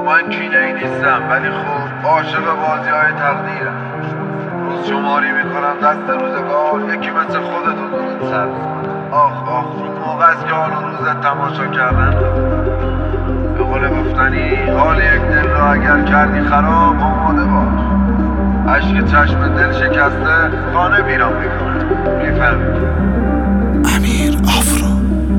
من کینه‌ای نیستم، ولی خب عاشق بازی‌های تقدیرم. روز شماری میکنم دست روزگار، یکی مثل خودتو درست سر. آخ این موقع است که حال و روزت تماشا کردن. به قول گفتنی حال یک دل را اگر کردی خراب، آماده باش اشک چشم دل شکسته خانه ویران میکنه. میفهمی؟ امیر آفرو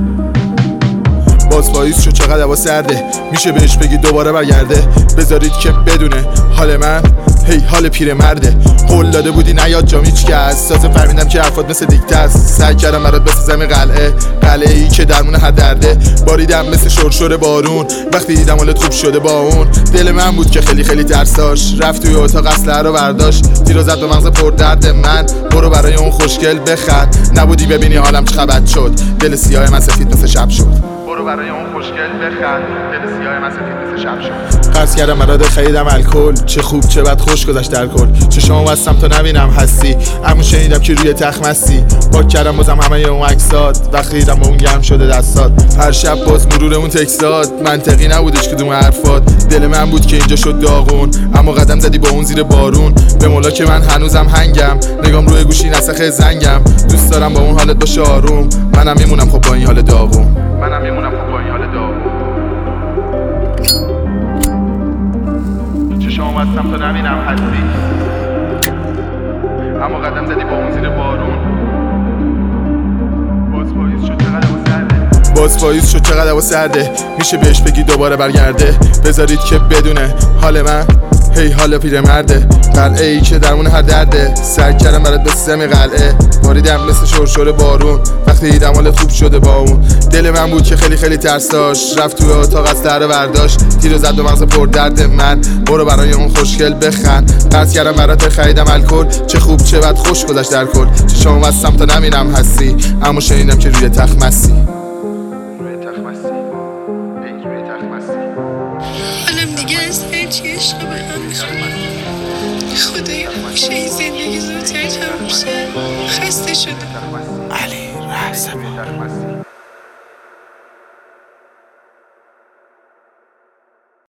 باز پاییز شد، چقدر هوا سرده، میشه بهش بگی دوباره برگرده. بذارید که بدونه حال من هی حال پیرمرده. قول داده بودی نیاد جام هیچکس، تازه فهمیدم که حرفات مثل دیکته است. سعی کردم برات بسازم قلعه ای که درمون هر درده. باریدم مثل شرشر بارون وقتی دیدم حالت خوب شده با اون. دل من بود که خیلی ترس داشت، رفت توی اتاق اسلحه رو برداشت. تیرو زد به مغز پر درد من، برو برای اون خوشگل بخند. نبودی ببینی حالم چه خبر شد، دل سیاه من سفید مثل شب شد. برو برای اون خوشگل بخند، دل سیاه من سفید مثل شب شد. قرض کردم برات خریدم الکل، چه خوب چه بد خوش گذشت در کل. چشامو بستم تا نبینم هستی، اما شنیدم که روی تخت مستی. پاک کردم بازم همه اون عکسات، وقتی دیدم با اون گرم شده دستات. هر شب باز مرورمون تکسات، منطقی نبودش کدوم حرفات. دل من بود که اینجا شد داغون، اما قدم زدی با اون زیر بارون. به مولا که من هنوزم هنگم، نگام روی گوشی نسخ زنگم. دوست دارم با اون حالت باشه آروم، منم میمونم خب با این حال داغون. چشامو بستم تا نبینم هستی، اما قدم زدی با اون زیر بارون. باز پاییز شد، چقدر هوا سرده، میشه بهش بگی دوباره برگرده. بذارید که بدونه حال من هی حال پیرمرده. قلعه ای که درمون هر درده، سعی کردم برات بسازم قلعه. باریدم مثل شرشر بارون وقتی دیدم حالت خوب شده با اون. دل من بود که خیلی ترس داشت، رفت توی اتاق اسلحه رو برداشت. تیرو زد به مغز پر درد من، برو برای اون خوشگل بخند. قرض کردم برات خریدم الکل، چه خوب چه بد خوش گذشت در کل. چشامو بستم تا نبینم هستی، اما شنیدم که روی تخت مستی. حالم دیگه از هرچی عشق به هم میخواد. خدایا میشه این زندگی زودتر تموم شه. خسته شدم. علی رحمت